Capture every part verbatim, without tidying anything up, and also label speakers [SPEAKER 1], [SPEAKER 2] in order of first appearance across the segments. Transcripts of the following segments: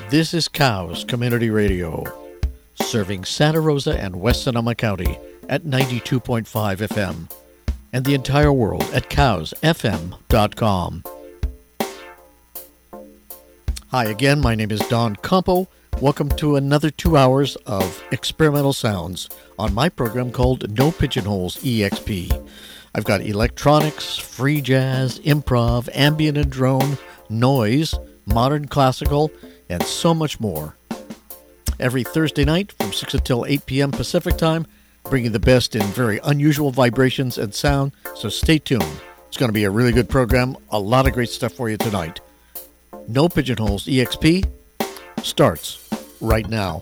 [SPEAKER 1] This is Cows Community Radio, serving Santa Rosa and West Sonoma County at ninety-two point five F M and the entire world at cows f m dot com. Hi again, my name is Don Campo. Welcome to another two hours of experimental sounds on my program called No Pigeonholes E X P. I've got electronics, free jazz, improv, ambient and drone, noise, modern classical, and so much more. Every Thursday night from six until eight p.m. Pacific Time, bringing the best in very unusual vibrations and sound, so stay tuned. It's going to be a really good program, a lot of great stuff for you tonight. No Pigeonholes E X P starts right now.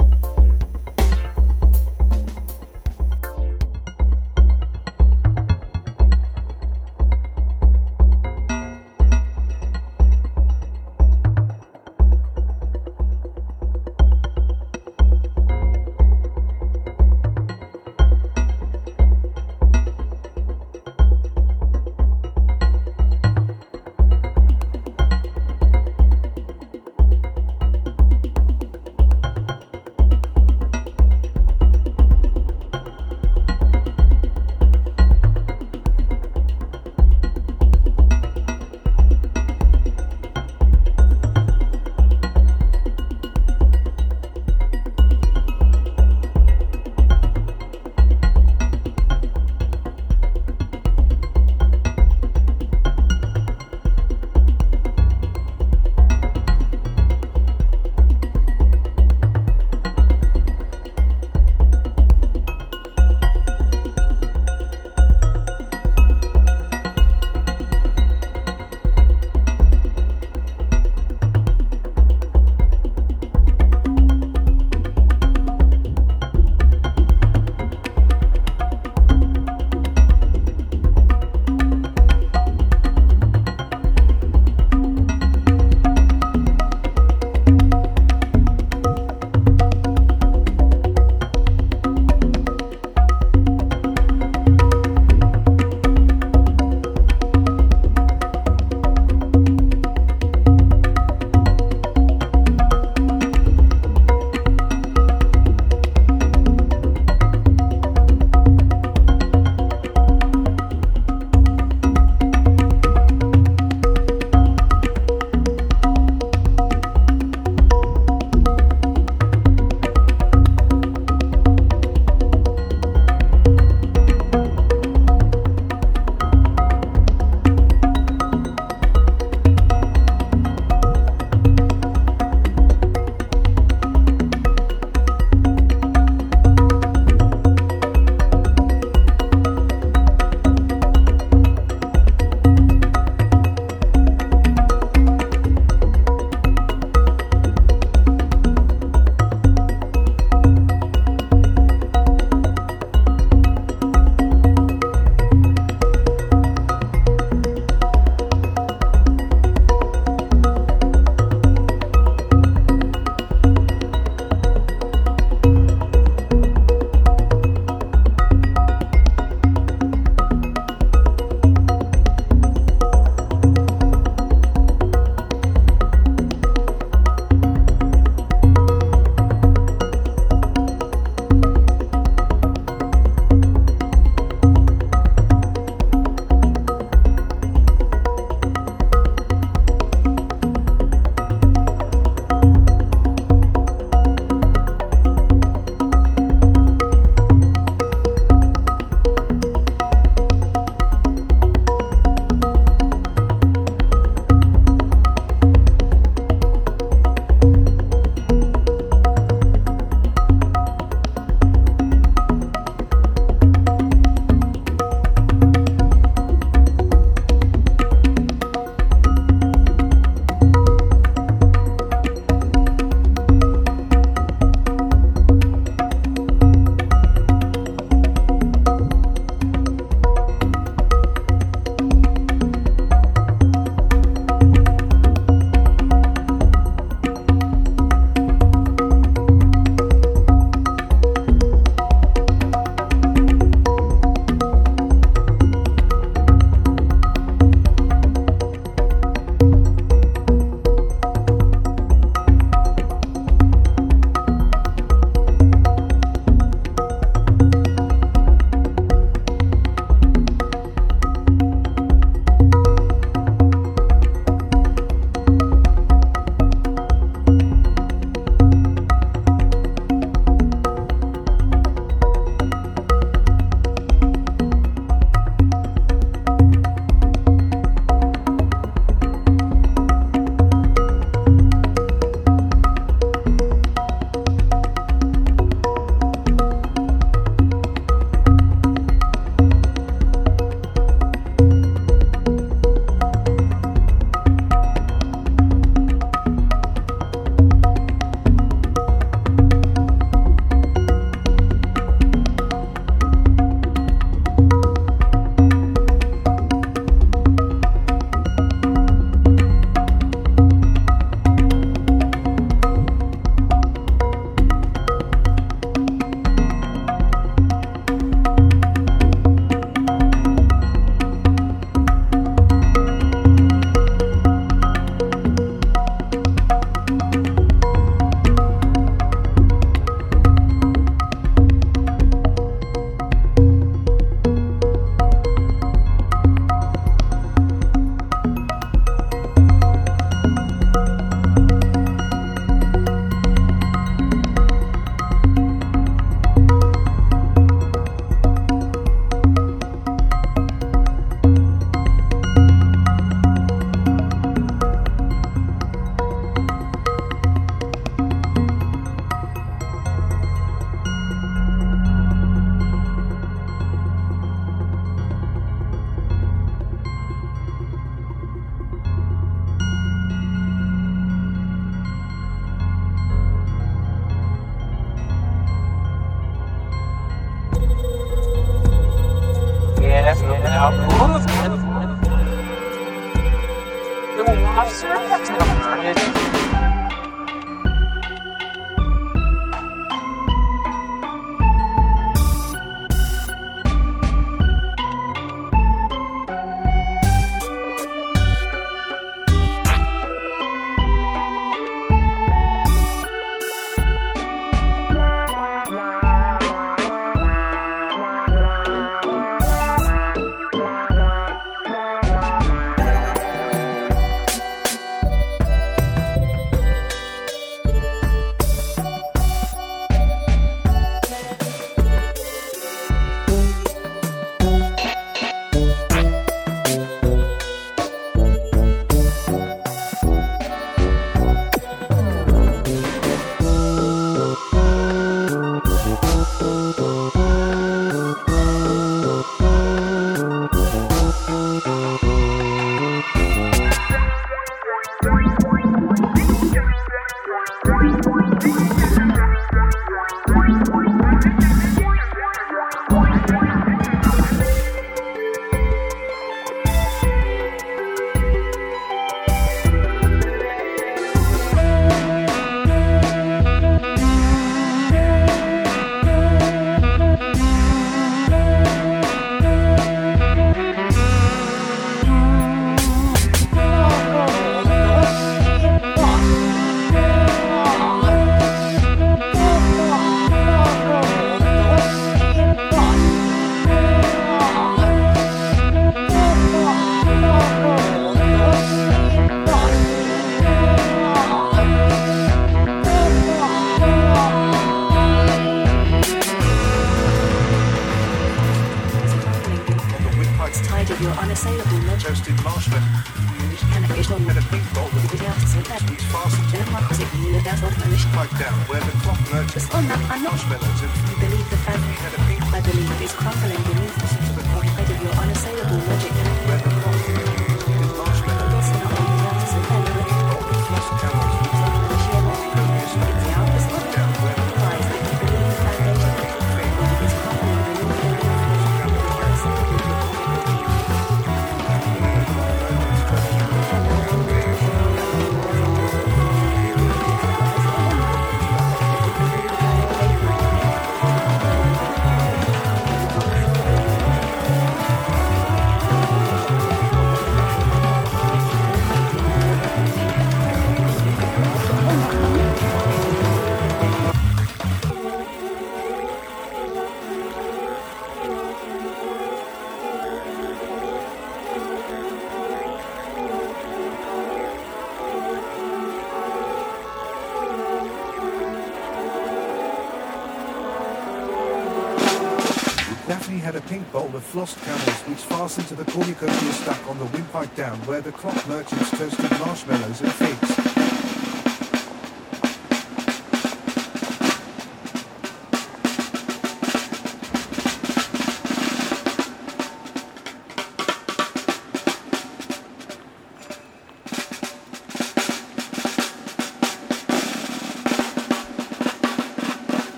[SPEAKER 2] Daphne had a pink bowl of flossed camels which fastened to the cornucopia stuck on the windpipe down where the clock merchants toasted marshmallows and figs.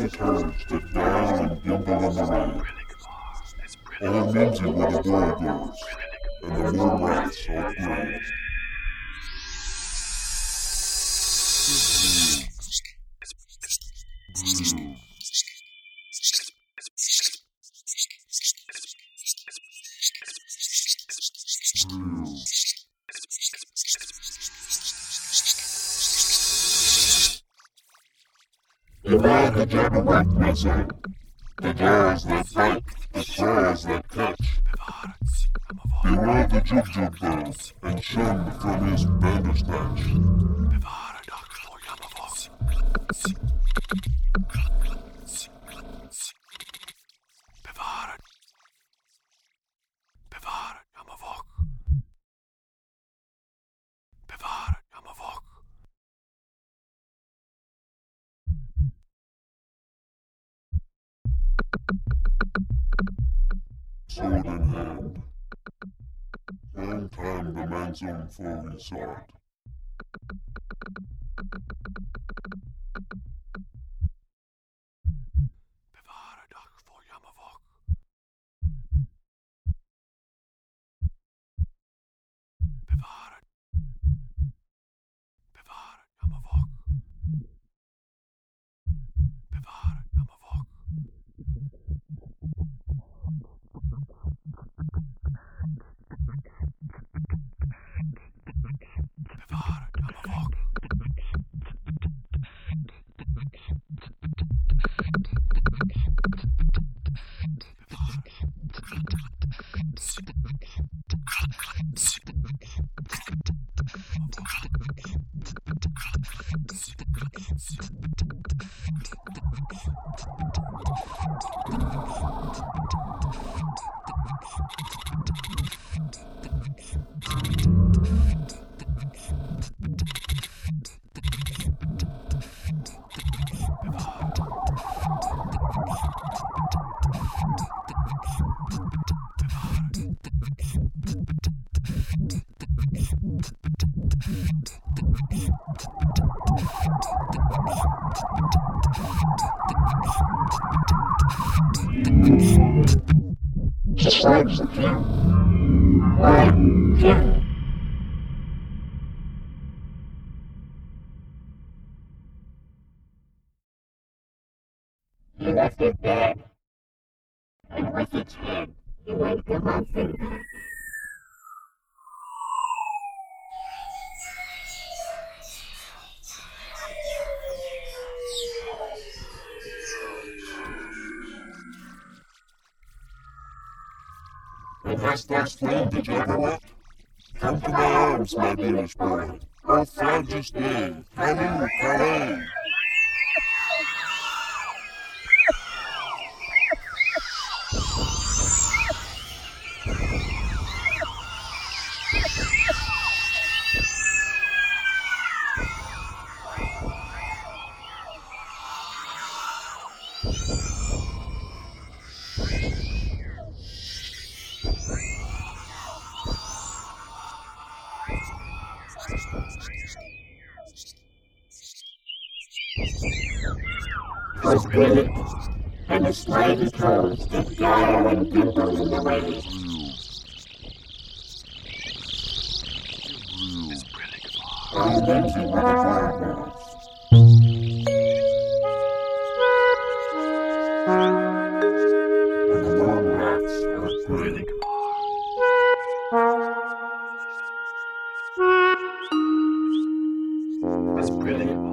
[SPEAKER 3] slimy turds that dial and gimble in the rain. All Minzy where the ball goes, and the moon rats are grey. Beware the Jabberwock, my son. The jaws that bite, the claws that catch. Beware the Jub-Jub though, and shun from his bandersnatch. Sword in hand. Long time the man's own foe he sought.
[SPEAKER 4] Bewahre dag voor Jammerwok. Bewahre. Bewahre Jammerwok. Bewahre Jammerwok. Bewahre Jammerwok.
[SPEAKER 3] Describes the king. One king. He left it dead, and with its head he went galumphing back. And hast thou slain the Jabberwock? Come to my arms, my dearest boy. O Flaungeous day, halloo, halloo! Was grinning, and the slimy toads did gather and gimble in the waves. All Minzy where the ball goes. And the moon rats are grey.
[SPEAKER 4] That's brilliant.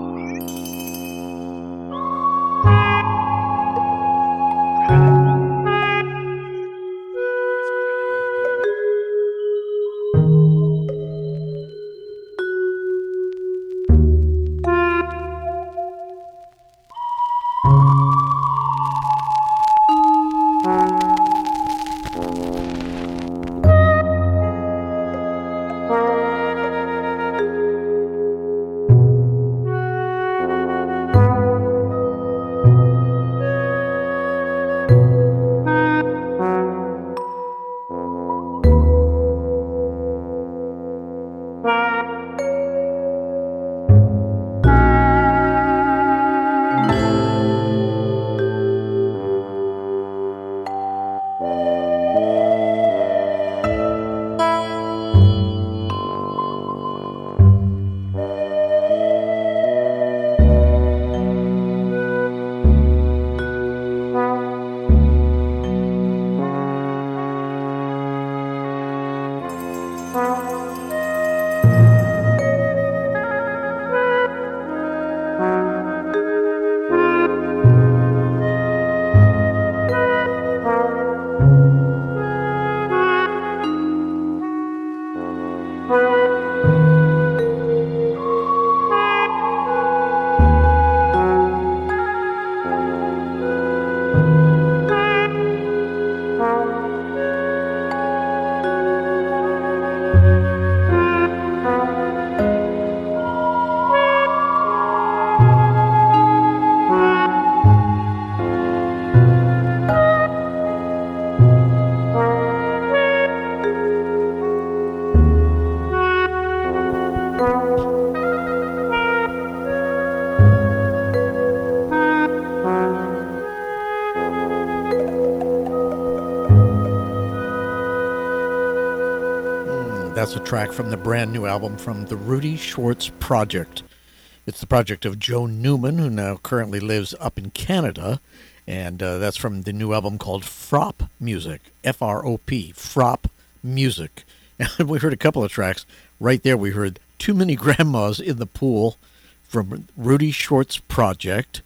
[SPEAKER 1] that's a track from the brand new album from the Rudy Schwartz Project. It's the project of Joe Newman, who now currently lives up in Canada, and uh, that's from the new album called Frop Music, F R O P, Frop Music. And we heard a couple of tracks. Right there we heard Too Many Grandmas in the Pool from Rudy Schwartz Project.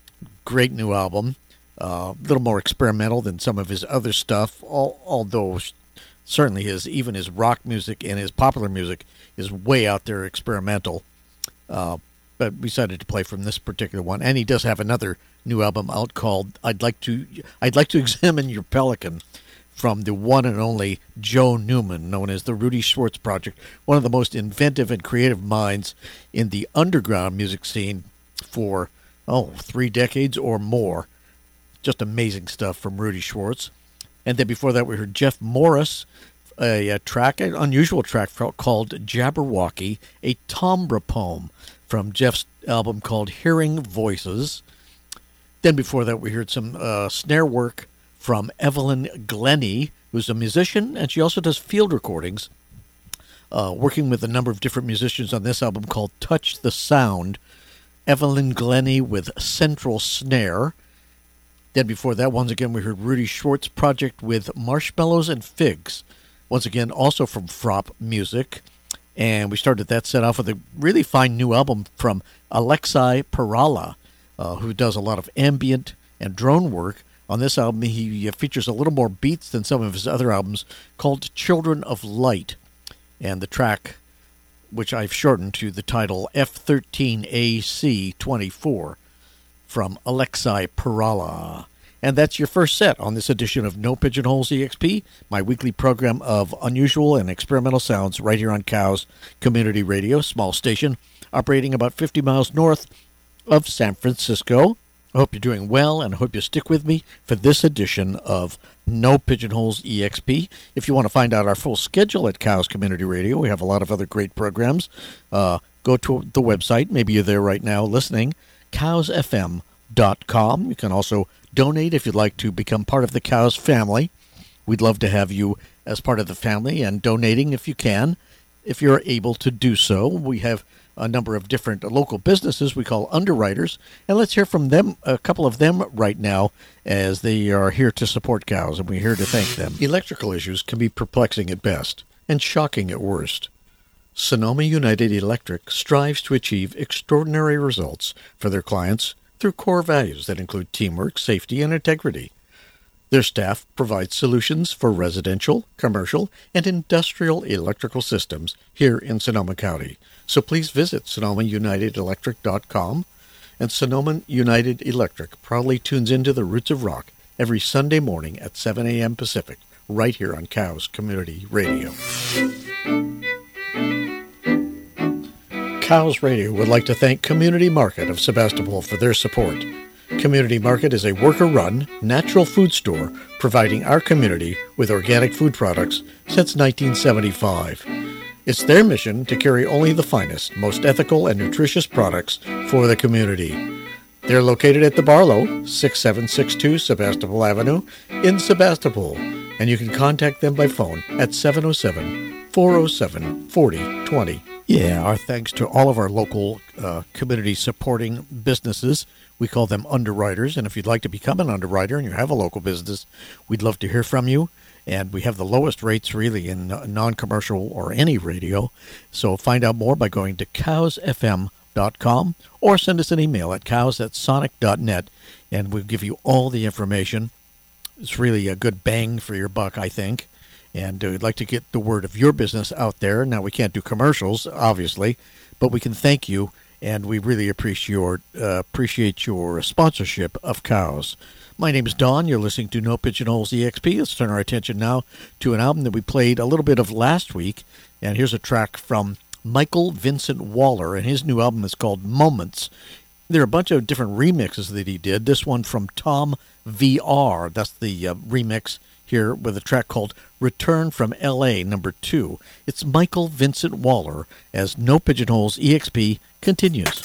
[SPEAKER 1] Great new album. A uh, little more experimental than some of his other stuff, al- although certainly his even his rock music and his popular music is way out there experimental. Uh, but we decided to play from this particular one, and he does have another new album out called "I'd Like to I'd Like to Examine Your Pelican," from the one and only Joe Newman, known as the Rudy Schwartz Project, one of the most inventive and creative minds in the underground music scene for oh three decades or more. Just amazing stuff from Rudy Schwartz. And then before that, we heard Jeff Morris, a, a track, an unusual track called Jabberwocky, a timbre poem from Jeff's album called Hearing Voices. Then before that, we heard some uh, snare work from Evelyn Glennie, who's a musician, and she also does field recordings, uh, working with a number of different musicians on this album called Touch the Sound. Evelyn Glennie with Central Snare. Then before that, once again, we heard Rudy Schwartz Project with Marshmallows and Figs. Once again, also from Frop Music. And we started that set off with a really fine new album from Alexei Perala, uh, who does a lot of ambient and drone work. On this album, he features a little more beats than some of his other albums, called Children of Light. And the track, which I've shortened to the title F thirteen A C twenty-four, from Alexei Perala. And that's your first set on this edition of No Pigeonholes E X P, my weekly program of unusual and experimental sounds right here on Cows Community Radio, small station, operating about fifty miles north of San Francisco. I hope you're doing well, and I hope you stick with me for this edition of No Pigeonholes E X P. If you want to find out our full schedule at Cows Community Radio, we have a lot of other great programs. Uh, go to the website. Maybe you're there right now listening. cows f m dot com. You can also donate if you'd like to become part of the Cows family. We'd love to have you as part of the family and donating if you can, if you're able to do so. We have a number of different local businesses we call underwriters, and let's hear from them, a couple of them right now, as they are here to support Cows, and we're here to thank them. Electrical issues can be perplexing at best and shocking at worst. Sonoma United Electric strives to achieve extraordinary results for their clients through core values that include teamwork, safety, and integrity. Their staff provides solutions for residential, commercial, and industrial electrical systems here in Sonoma County. So please visit Sonoma United Electric dot com. And Sonoma United Electric proudly tunes into the Roots of Rock every Sunday morning at seven a.m. Pacific, right here on Cows Community Radio. Cows Radio would like to thank Community Market of Sebastopol for their support. Community Market is a worker-run, natural food store providing our community with organic food products since nineteen seventy-five. It's their mission to carry only the finest, most ethical and nutritious products for the community. They're located at the Barlow, sixty-seven sixty-two Sebastopol Avenue in Sebastopol, and you can contact them by phone at seven oh seven, four oh seven, four oh two oh. Yeah, our thanks to all of our local uh, community supporting businesses. We call them underwriters, and if you'd like to become an underwriter and you have a local business, we'd love to hear from you. And we have the lowest rates really in non-commercial or any radio. So find out more by going to cows f m dot com or send us an email at cows at sonic dot net, and we'll give you all the information. It's really a good bang for your buck, I think. And uh, we'd like to get the word of your business out there. Now, we can't do commercials, obviously, but we can thank you, and we really appreciate your, uh, appreciate your sponsorship of Cows. My name is Don. You're listening to No Pigeonholes E X P. Let's turn our attention now to an album that we played a little bit of last week. And here's a track from Michael Vincent Waller, and his new album is called Moments. There are a bunch of different remixes that he did. This one from Tom V R. That's the uh, remix here with a track called Return from L A number two. It's Michael Vincent Waller as No Pigeonholes E X P continues.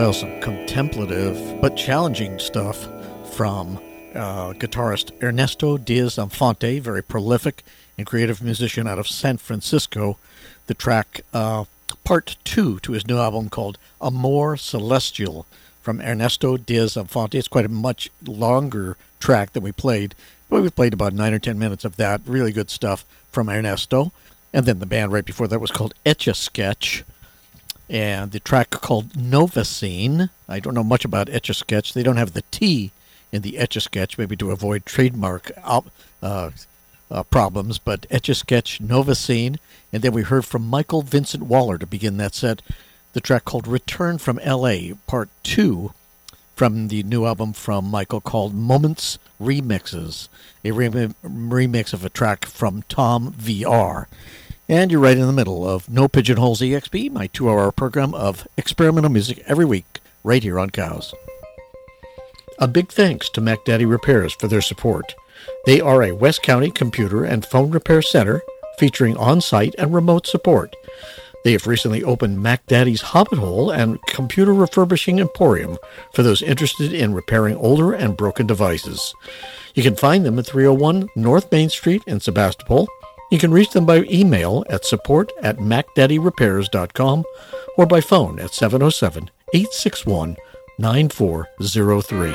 [SPEAKER 1] Well, some contemplative but challenging stuff from uh, guitarist Ernesto Diaz-Infante, very prolific and creative musician out of San Francisco. The track uh, part two to his new album called Amor Celestial from Ernesto Diaz-Infante. It's quite a much longer track than we played, but we played about nine or ten minutes of that. Really good stuff from Ernesto. And then the band right before that was called Etch-a-Sketch. And the track called Novacine. I don't know much about Etch-a-Sketch. They don't have the T in the Etch-a-Sketch, maybe to avoid trademark uh, uh, problems, but Etch-a-Sketch, Novacine. And then we heard from Michael Vincent Waller to begin that set, the track called Return from L A, Part two, from the new album from Michael called Moments Remixes, a rem- remix of a track from Tom V R. And you're right in the middle of No Pigeonholes E X P, my two-hour program of experimental music every week, right here on Cows. A big thanks to Mac Daddy Repairs for their support. They are a West County computer and phone repair center featuring on-site and remote support. They have recently opened Mac Daddy's Hobbit Hole and Computer Refurbishing Emporium for those interested in repairing older and broken devices. You can find them at three oh one North Main Street in Sebastopol. You can reach them by email at support at mac daddy repairs dot com or by phone at seven oh seven, eight six one, nine four oh three.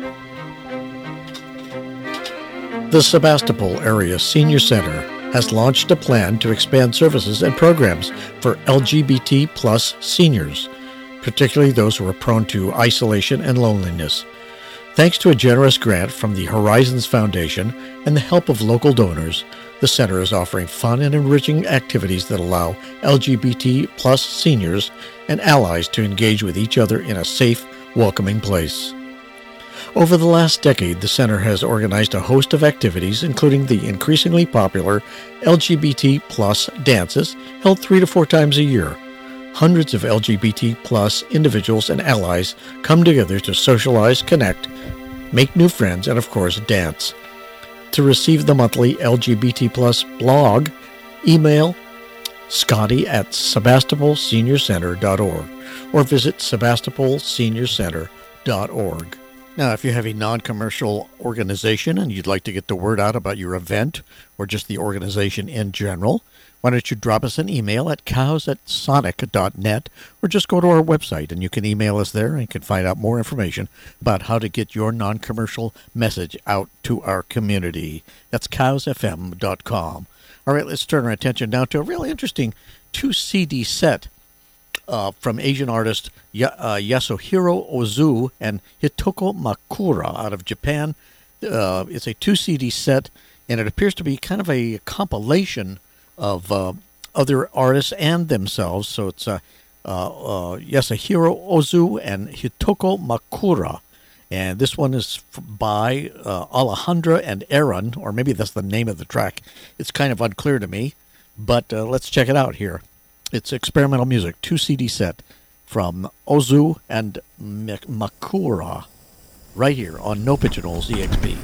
[SPEAKER 1] The Sebastopol Area Senior Center has launched a plan to expand services and programs for L G B T plus seniors, particularly those who are prone to isolation and loneliness. Thanks to a generous grant from the Horizons Foundation and the help of local donors, the center is offering fun and enriching activities that allow L G B T plus seniors and allies to engage with each other in a safe, welcoming place. Over the last decade, the center has organized a host of activities, including the increasingly popular L G B T plus dances held three to four times a year. Hundreds of L G B T plus individuals and allies come together to socialize, connect, make new friends, and of course, dance. To receive the monthly L G B T plus blog, email Scotty at sebastopol senior center dot org or visit sebastopol senior center dot org. Now, if you have a non-commercial organization and you'd like to get the word out about your event or just the organization in general, why don't you drop us an email at cows at sonic dot net or just go to our website and you can email us there and you can find out more information about how to get your non-commercial message out to our community. That's cows f m dot com. All right, let's turn our attention now to a really interesting two C D set uh, from Asian artist ya- uh, Yasuhiro Ozu and Hitoko Makura out of Japan. Uh, it's a two C D set, and it appears to be kind of a compilation of uh, other artists and themselves. So it's uh, uh, uh, Yasuhiro Ozu and Hitoko Makura. And this one is by uh, Alejandra and Aaron, or maybe that's the name of the track. It's kind of unclear to me, but uh, let's check it out here. It's experimental music, two C D set from Ozu and Makura, right here on No Pigeonholes E X P.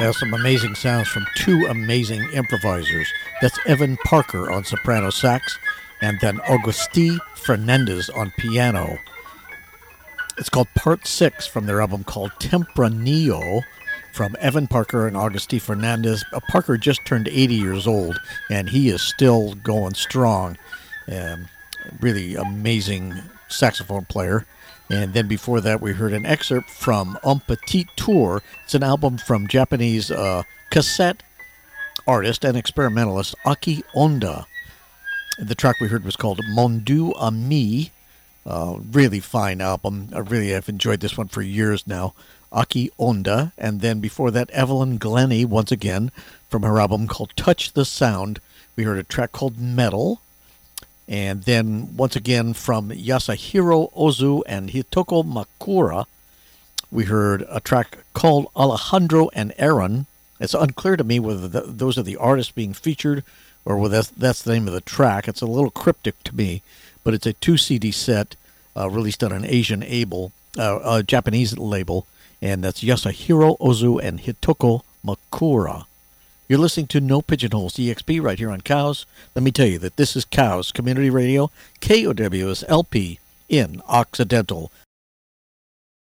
[SPEAKER 1] There's some amazing sounds from two amazing improvisers. That's Evan Parker on soprano sax, and then Augusti Fernandez on piano. It's called Part six from their album called Tempranillo, from Evan Parker and Augusti Fernandez. Uh, Parker just turned eighty years old, and he is still going strong. Um, really amazing saxophone player. And then before that, we heard an excerpt from Un Petit Tour. It's an album from Japanese uh, cassette artist and experimentalist Aki Onda. The track we heard was called Mondu Ami. Uh, really fine album. I really have enjoyed this one for years now. Aki Onda. And then before that, Evelyn Glennie, once again, from her album called Touch the Sound. We heard a track called Metal. And then, once again, from Yasuhiro Ozu and Hitoko Makura, we heard a track called Alejandro and Aaron. It's unclear to me whether the, those are the artists being featured or whether that's, that's the name of the track. It's a little cryptic to me, but it's a two-C D set uh, released on an Asian able, uh, a Japanese label, and that's Yasuhiro Ozu and Hitoko Makura. You're listening to No Pigeonholes E X P right here on Cows. Let me tell you that this is Cows Community Radio, K O W S L P in Occidental.